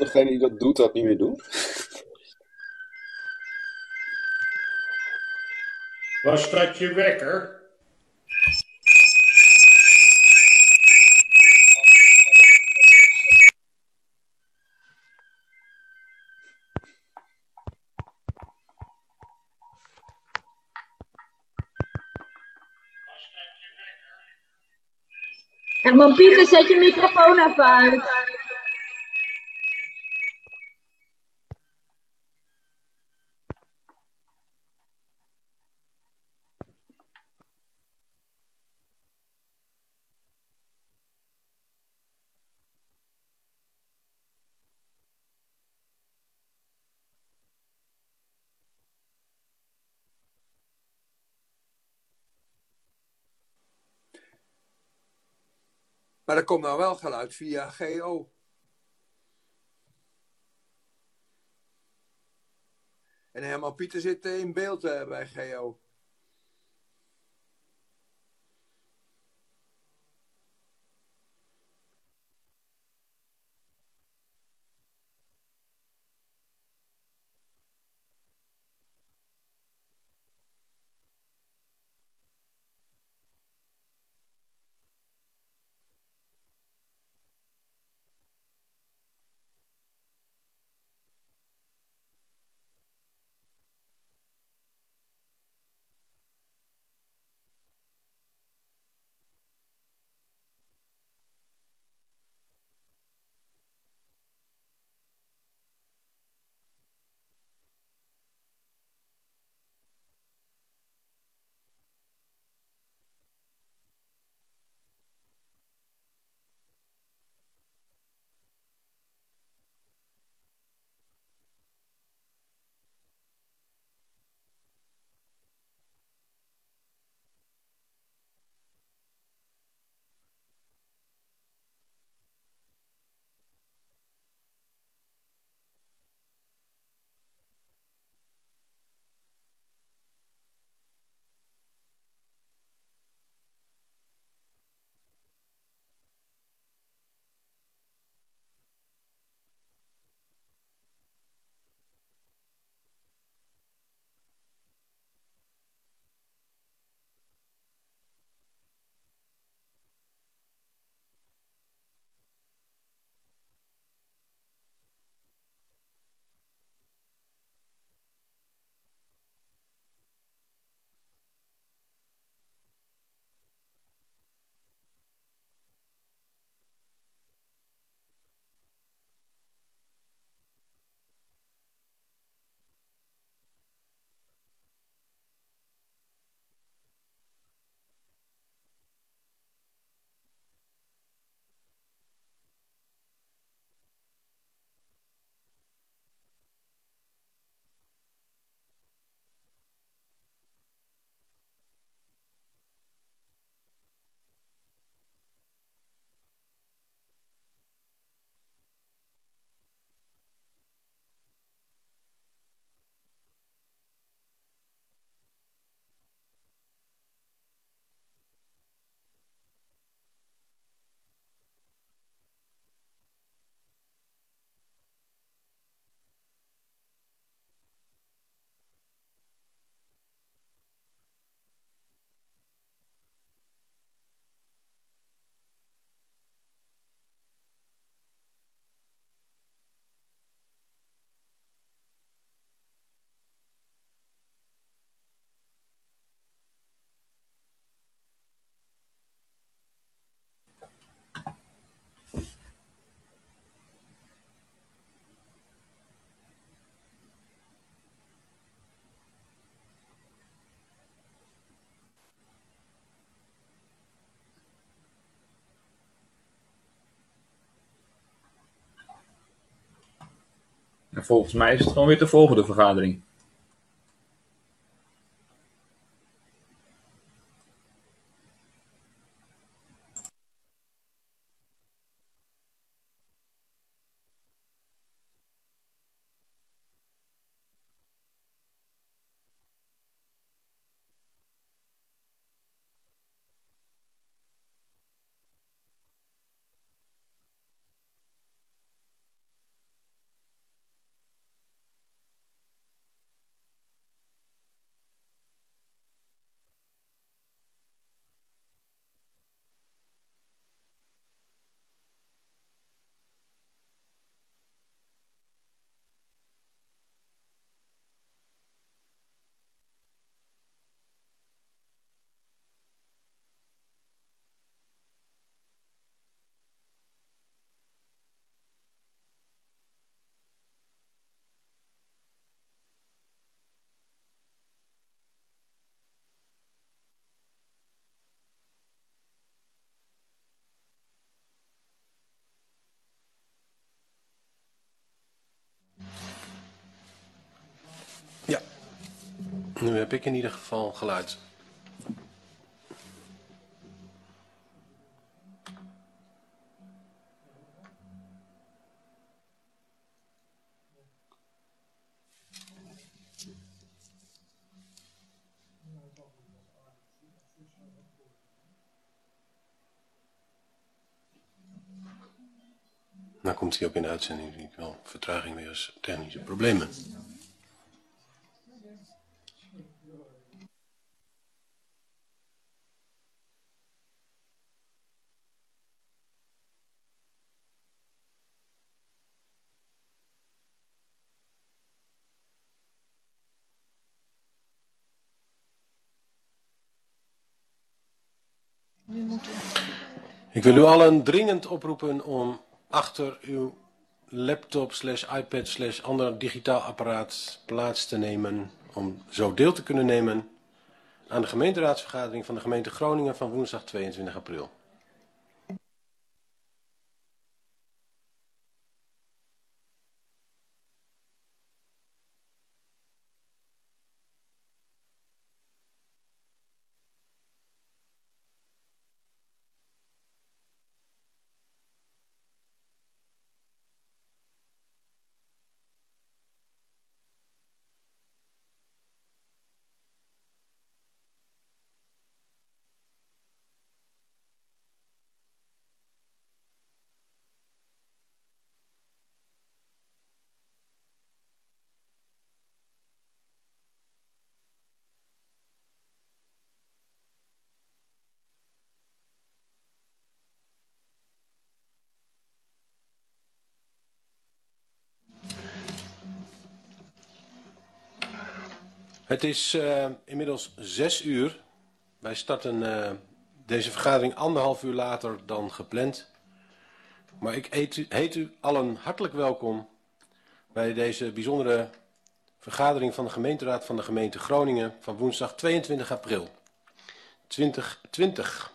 degene die dat doet, dat niet meer doen? Was dat je wekker? Herman Pieter, zet je microfoon even uit. Maar er komt nou wel geluid via GO. En Herman Pieter zit in beeld bij GO. En volgens mij is het gewoon weer de volgende vergadering. Nu heb ik in ieder geval geluid. Nou komt hij ook in de uitzending, zie ik wel. Vertraging weer eens technische problemen. Ik wil u allen dringend oproepen om achter uw laptop /iPad ander digitaal apparaat plaats te nemen om zo deel te kunnen nemen aan de gemeenteraadsvergadering van de gemeente Groningen van woensdag 22 april. Het is inmiddels 6 uur. Wij starten deze vergadering 1,5 uur later dan gepland. Maar ik heet u allen hartelijk welkom bij deze bijzondere vergadering van de gemeenteraad van de gemeente Groningen van woensdag 22 april 2020.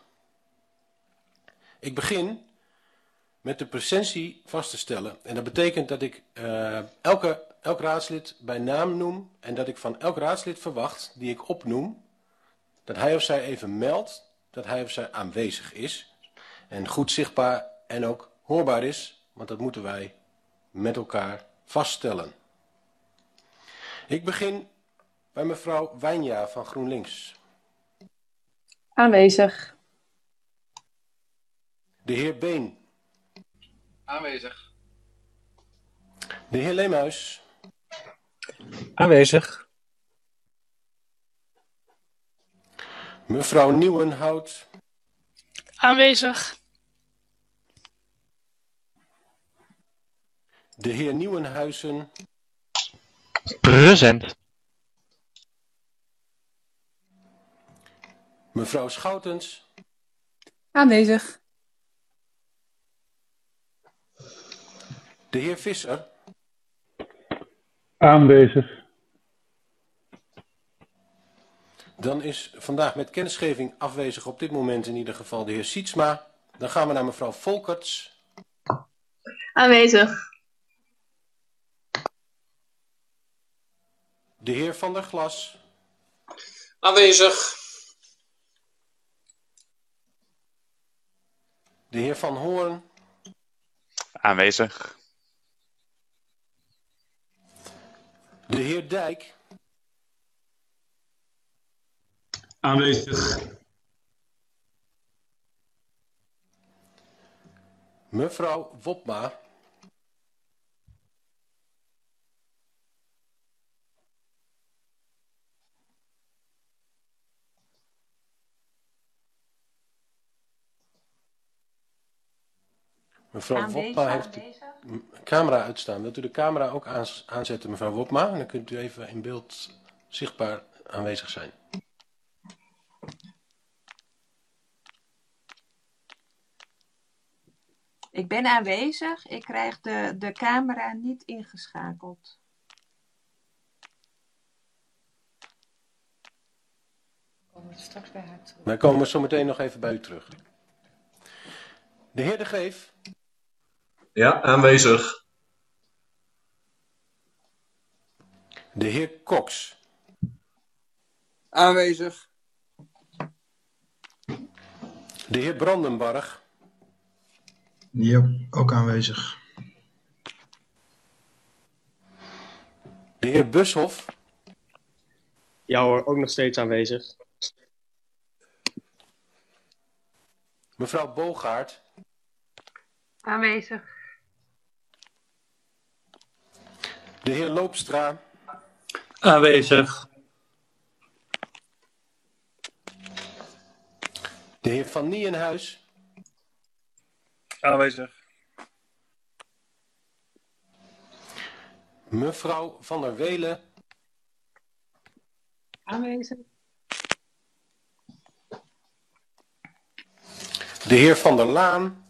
Ik begin met de presentie vast te stellen. En dat betekent dat ik elk raadslid bij naam noem en dat ik van elk raadslid verwacht die ik opnoem, dat hij of zij even meldt dat hij of zij aanwezig is en goed zichtbaar en ook hoorbaar is, want dat moeten wij met elkaar vaststellen. Ik begin bij mevrouw Wijnja van GroenLinks. Aanwezig. De heer Been. Aanwezig. De heer Leemhuis. Aanwezig. Mevrouw Nieuwenhout. Aanwezig. De heer Nieuwenhuizen. Present. Mevrouw Schoutens. Aanwezig. De heer Visser. Aanwezig. Dan is vandaag met kennisgeving afwezig op dit moment in ieder geval de heer Sietsma. Dan gaan we naar mevrouw Volkerts. Aanwezig. De heer Van der Glas. Aanwezig. De heer Van Hoorn. Aanwezig. De heer Dijk. Aanwezig. Mevrouw Wopma. Mevrouw Wopma heeft de camera uitstaan. Wilt u de camera ook aanzetten, mevrouw Wopma? En dan kunt u even in beeld zichtbaar aanwezig zijn. Ik ben aanwezig. Ik krijg de camera niet ingeschakeld. Straks bij haar terug. Wij komen zo meteen nog even bij u terug. De heer De Geef. Ja, aanwezig. De heer Cox. Aanwezig. De heer Brandenbarg. Ja, ook aanwezig. De heer Bushoff. Ja hoor, ook nog steeds aanwezig. Mevrouw Bogaert. Aanwezig. De heer Loopstra. Aanwezig. De heer Van Nienhuis. Aanwezig. Mevrouw Van der Welen. Aanwezig. De heer Van der Laan.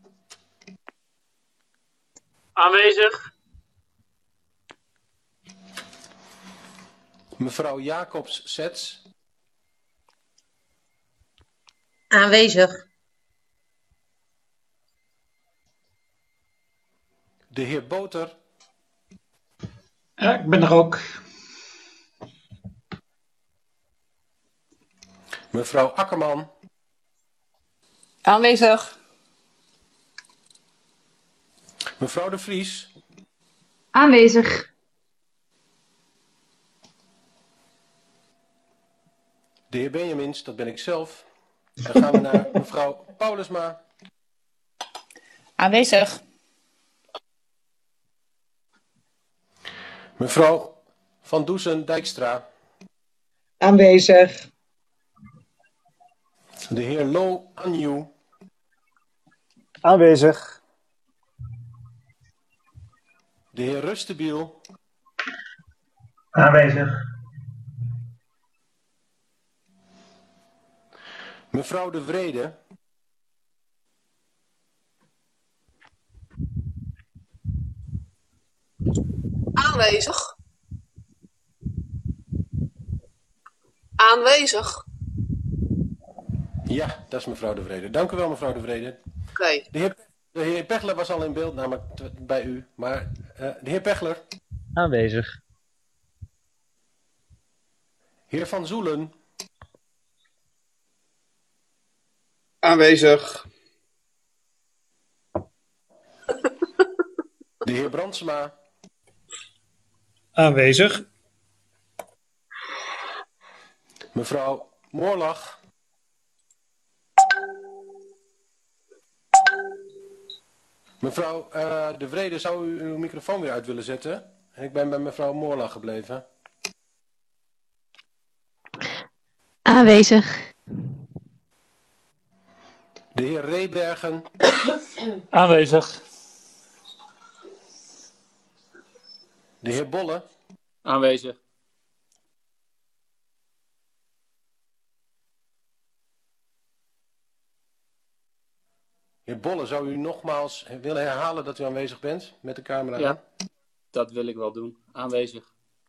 Aanwezig. Mevrouw Jacobs-Zets. Aanwezig. De heer Boter. Ja, ik ben er ook. Mevrouw Akkerman. Aanwezig. Mevrouw de Vries. Aanwezig. De heer Benjamins, dat ben ik zelf. Dan gaan we naar mevrouw Paulusma. Aanwezig. Mevrouw Van Doesen-Dijkstra. Aanwezig. De heer Lo Anju. Aanwezig. De heer Rustebiel. Aanwezig. Mevrouw de Vrede. Aanwezig. Aanwezig. Ja, dat is mevrouw de Vrede. Dank u wel, mevrouw de Vrede. Oké. De heer Pechler was al in beeld, namelijk bij u. Maar de heer Pechler. Aanwezig. Heer Van Zoelen. Aanwezig. De heer Brandsma. Aanwezig. Mevrouw Moorlach. Mevrouw de Vrede, zou u uw microfoon weer uit willen zetten? Ik ben bij mevrouw Moorlach gebleven. Aanwezig. De heer Rebergen. Aanwezig. De heer Bolle. Aanwezig. Heer Bolle, zou u nogmaals willen herhalen dat u aanwezig bent met de camera? Ja, dat wil ik wel doen. Aanwezig.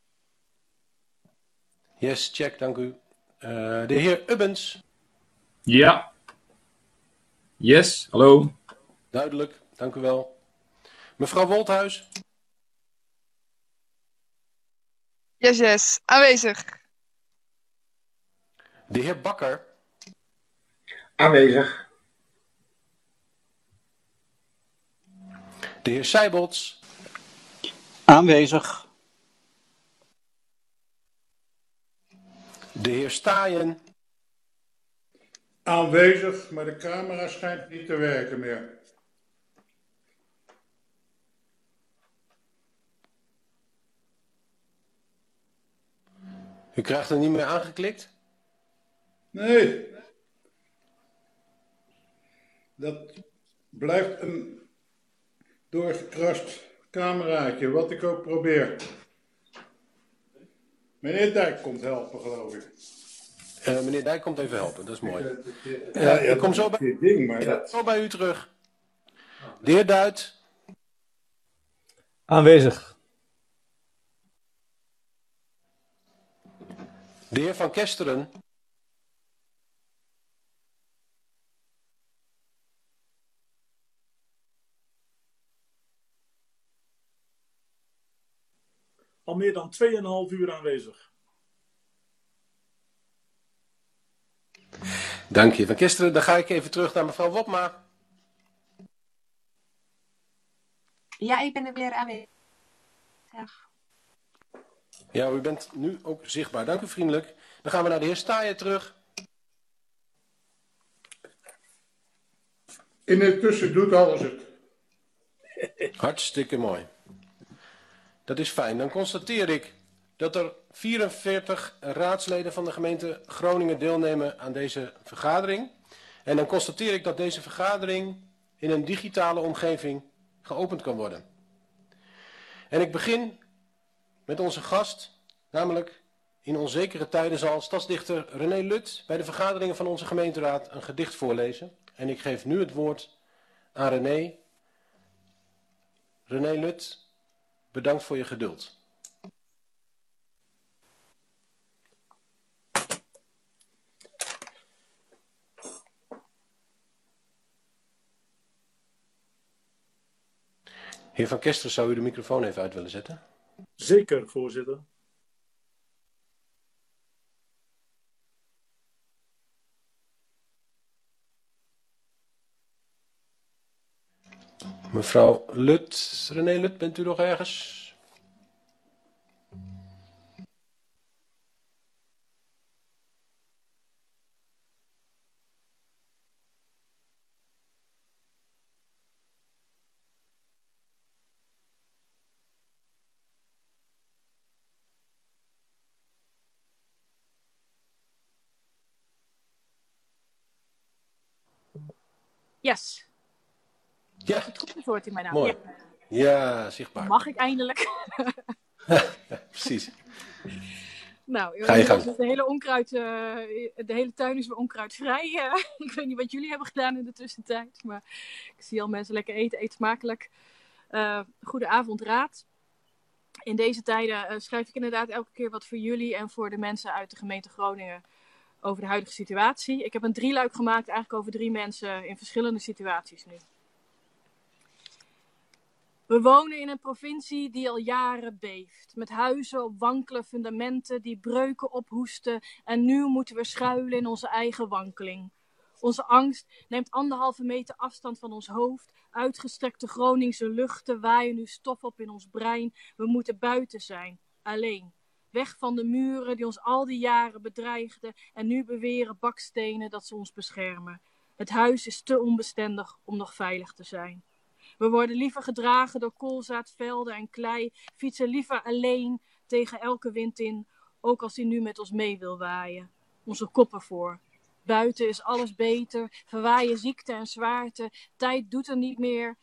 Yes, check, dank u. De heer Ubbens. Ja. Yes, hallo. Duidelijk, dank u wel. Mevrouw Wolthuis. Yes. Aanwezig. De heer Bakker. Aanwezig. De heer Seibots. Aanwezig. De heer Staaien. Aanwezig, maar de camera schijnt niet te werken meer. U krijgt er niet meer aangeklikt? Nee. Dat blijft een doorgekrast cameraatje, wat ik ook probeer. Meneer Dijk komt helpen, geloof ik. Meneer Dijk komt even helpen, dat is mooi. Ja, Ik kom zo bij, ding, maar zo bij u terug. De heer Duit. Aanwezig. De heer Van Kesteren. Al meer dan 2,5 uur aanwezig. Dank je, Van Kesteren. Dan ga ik even terug naar mevrouw Wopma. Ja, ik ben er weer aanwezig. Ja, u bent nu ook zichtbaar. Dank u vriendelijk. Dan gaan we naar de heer Staaien terug. Intussen doet alles het. Hartstikke mooi. Dat is fijn. Dan constateer ik dat er 44 raadsleden van de gemeente Groningen deelnemen aan deze vergadering. En dan constateer ik dat deze vergadering in een digitale omgeving geopend kan worden. En ik begin met onze gast, namelijk in onzekere tijden zal stadsdichter René Lut bij de vergaderingen van onze gemeenteraad een gedicht voorlezen. En ik geef nu het woord aan René. René Lut, bedankt voor je geduld. Heer Van Kesteren, zou u de microfoon even uit willen zetten? Zeker, voorzitter. Mevrouw Lut, René Lut, bent u nog ergens? Yes. Ja. Het goed antwoord in mijn naam. Mooi. Ja, zichtbaar. Mag ik eindelijk? Ja, precies. Nou, Ga je gang. De hele tuin is weer onkruidvrij. Ik weet niet wat jullie hebben gedaan in de tussentijd. Maar ik zie al mensen lekker eten. Eet smakelijk. Goedenavond, Raad. In deze tijden schrijf ik inderdaad elke keer wat voor jullie en voor de mensen uit de gemeente Groningen over de huidige situatie. Ik heb een drieluik gemaakt eigenlijk over 3 mensen in verschillende situaties nu. We wonen in een provincie die al jaren beeft. Met huizen op wankele fundamenten die breuken ophoesten. En nu moeten we schuilen in onze eigen wankeling. Onze angst neemt 1,5 meter afstand van ons hoofd. Uitgestrekte Groningse luchten waaien nu stof op in ons brein. We moeten buiten zijn, alleen. Weg van de muren die ons al die jaren bedreigden. En nu beweren bakstenen dat ze ons beschermen. Het huis is te onbestendig om nog veilig te zijn. We worden liever gedragen door koolzaadvelden en klei, fietsen liever alleen tegen elke wind in, ook als die nu met ons mee wil waaien. Onze koppen voor. Buiten is alles beter, verwaaien ziekte en zwaarte, tijd doet niet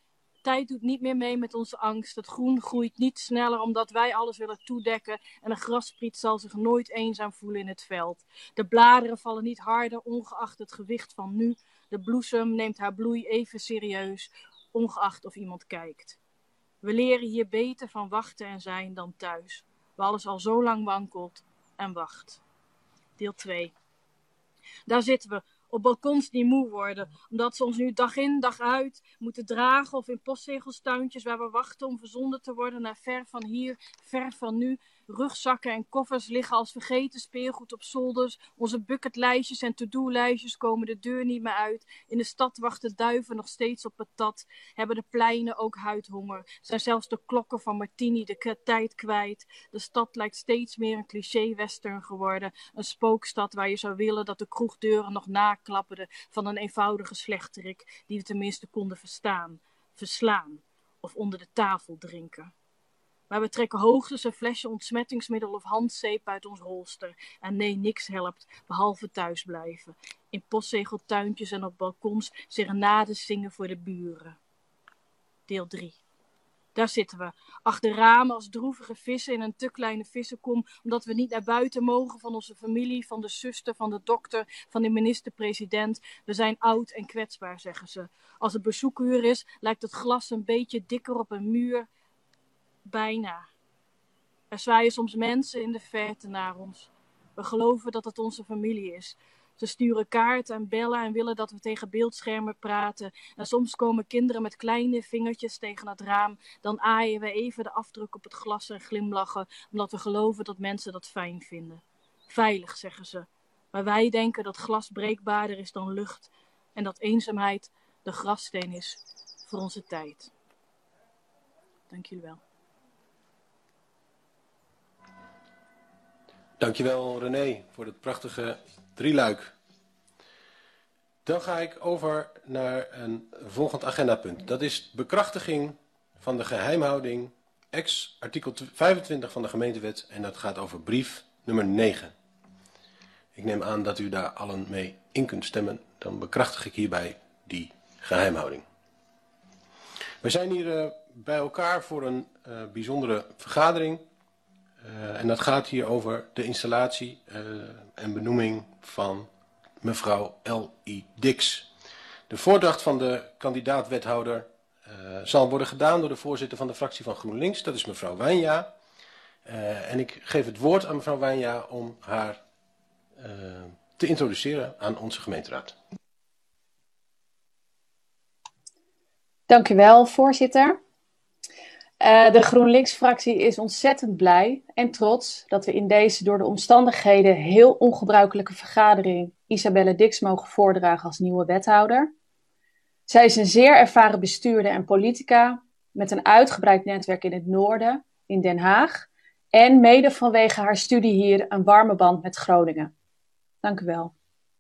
meer mee met onze angst. Het groen groeit niet sneller omdat wij alles willen toedekken en een grasspriet zal zich nooit eenzaam voelen in het veld. De bladeren vallen niet harder, ongeacht het gewicht van nu. De bloesem neemt haar bloei even serieus, ongeacht of iemand kijkt. We leren hier beter van wachten en zijn dan thuis, waar alles al zo lang wankelt en wacht. Deel 2. Daar zitten we, op balkons die moe worden, omdat ze ons nu dag in dag uit moeten dragen of in postzegelstuintjes waar we wachten om verzonden te worden naar ver van hier, ver van nu. Rugzakken en koffers liggen als vergeten speelgoed op zolders. Onze bucketlijstjes en to-do-lijstjes komen de deur niet meer uit. In de stad wachten duiven nog steeds op patat. Hebben de pleinen ook huidhonger. Zijn zelfs de klokken van Martini de tijd kwijt. De stad lijkt steeds meer een cliché-western geworden. Een spookstad waar je zou willen dat de kroegdeuren nog naklapperden van een eenvoudige slechterik die we tenminste konden verslaan of onder de tafel drinken. Maar we trekken hoogstens een flesje ontsmettingsmiddel of handzeep uit ons holster. En nee, niks helpt, behalve thuisblijven. In postzegeltuintjes en op balkons serenades zingen voor de buren. Deel 3. Daar zitten we, achter ramen als droevige vissen in een te kleine vissenkom, omdat we niet naar buiten mogen van onze familie, van de zuster, van de dokter, van de minister-president. We zijn oud en kwetsbaar, zeggen ze. Als het bezoekuur is, lijkt het glas een beetje dikker op een muur. Bijna. Er zwaaien soms mensen in de verte naar ons. We geloven dat het onze familie is. Ze sturen kaarten en bellen en willen dat we tegen beeldschermen praten. En soms komen kinderen met kleine vingertjes tegen het raam. Dan aaien we even de afdruk op het glas en glimlachen, omdat we geloven dat mensen dat fijn vinden. Veilig, zeggen ze. Maar wij denken dat glas breekbaarder is dan lucht en dat eenzaamheid de grafsteen is voor onze tijd. Dank jullie wel. Dankjewel René voor het prachtige drieluik. Dan ga ik over naar een volgend agendapunt. Dat is bekrachtiging van de geheimhouding ex artikel 25 van de gemeentewet en dat gaat over brief nummer 9. Ik neem aan dat u daar allen mee in kunt stemmen. Dan bekrachtig ik hierbij die geheimhouding. We zijn hier bij elkaar voor een bijzondere vergadering. En dat gaat hier over de installatie en benoeming van mevrouw L.I. Dix. De voordracht van de kandidaat-wethouder zal worden gedaan door de voorzitter van de fractie van GroenLinks. Dat is mevrouw Wijnja. En ik geef het woord aan mevrouw Wijnja om haar te introduceren aan onze gemeenteraad. Dank u wel, voorzitter. De GroenLinks-fractie is ontzettend blij en trots dat we in deze door de omstandigheden heel ongebruikelijke vergadering Isabelle Dix mogen voordragen als nieuwe wethouder. Zij is een zeer ervaren bestuurder en politica met een uitgebreid netwerk in het noorden, in Den Haag, en mede vanwege haar studie hier een warme band met Groningen. Dank u wel.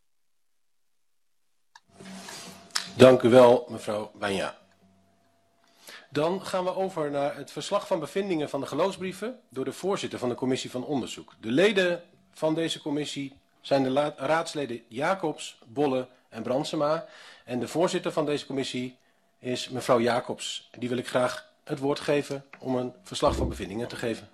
Dank u wel, mevrouw Wijnja. Dan gaan we over naar het verslag van bevindingen van de geloofsbrieven door de voorzitter van de commissie van onderzoek. De leden van deze commissie zijn de raadsleden Jacobs, Bolle en Brandsema. En de voorzitter van deze commissie is mevrouw Jacobs. Die wil ik graag het woord geven om een verslag van bevindingen te geven.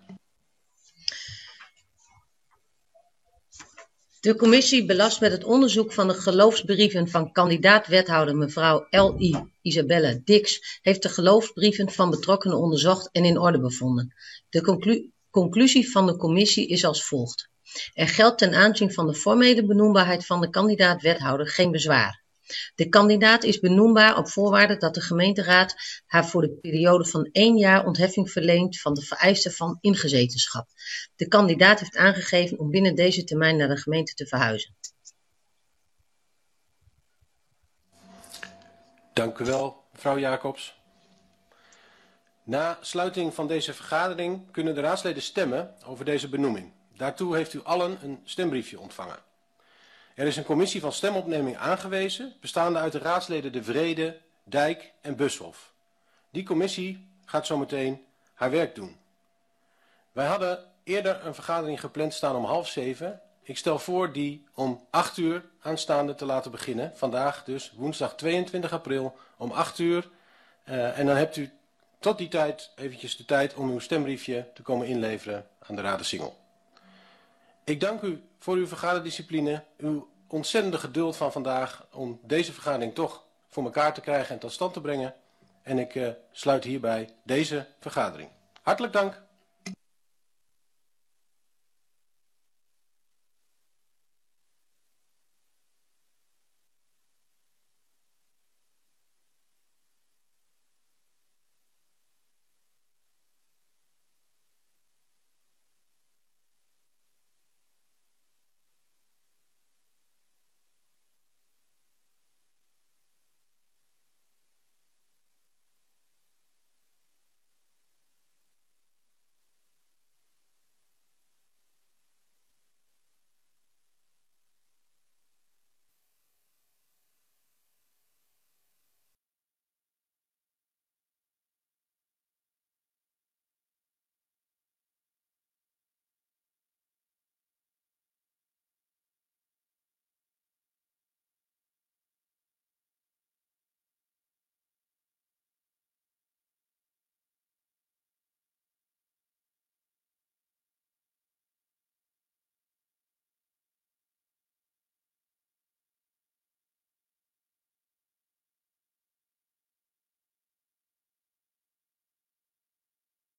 De commissie belast met het onderzoek van de geloofsbrieven van kandidaat-wethouder mevrouw L.I. Isabelle Dix heeft de geloofsbrieven van betrokkenen onderzocht en in orde bevonden. De conclusie van de commissie is als volgt. Er geldt ten aanzien van de formele benoembaarheid van de kandidaat-wethouder geen bezwaar. De kandidaat is benoembaar op voorwaarde dat de gemeenteraad haar voor de periode van 1 jaar ontheffing verleent van de vereisten van ingezetenschap. De kandidaat heeft aangegeven om binnen deze termijn naar de gemeente te verhuizen. Dank u wel, mevrouw Jacobs. Na sluiting van deze vergadering kunnen de raadsleden stemmen over deze benoeming. Daartoe heeft u allen een stembriefje ontvangen. Er is een commissie van stemopneming aangewezen, bestaande uit de raadsleden De Vrede, Dijk en Bushoff. Die commissie gaat zometeen haar werk doen. Wij hadden eerder een vergadering gepland staan om 6:30. Ik stel voor die om 8 uur aanstaande te laten beginnen. Vandaag dus woensdag 22 april om 8 uur. En dan hebt u tot die tijd eventjes de tijd om uw stembriefje te komen inleveren aan de Radensingel. Ik dank u voor uw vergaderdiscipline, uw ontzettende geduld van vandaag om deze vergadering toch voor elkaar te krijgen en tot stand te brengen. En ik sluit hierbij deze vergadering. Hartelijk dank.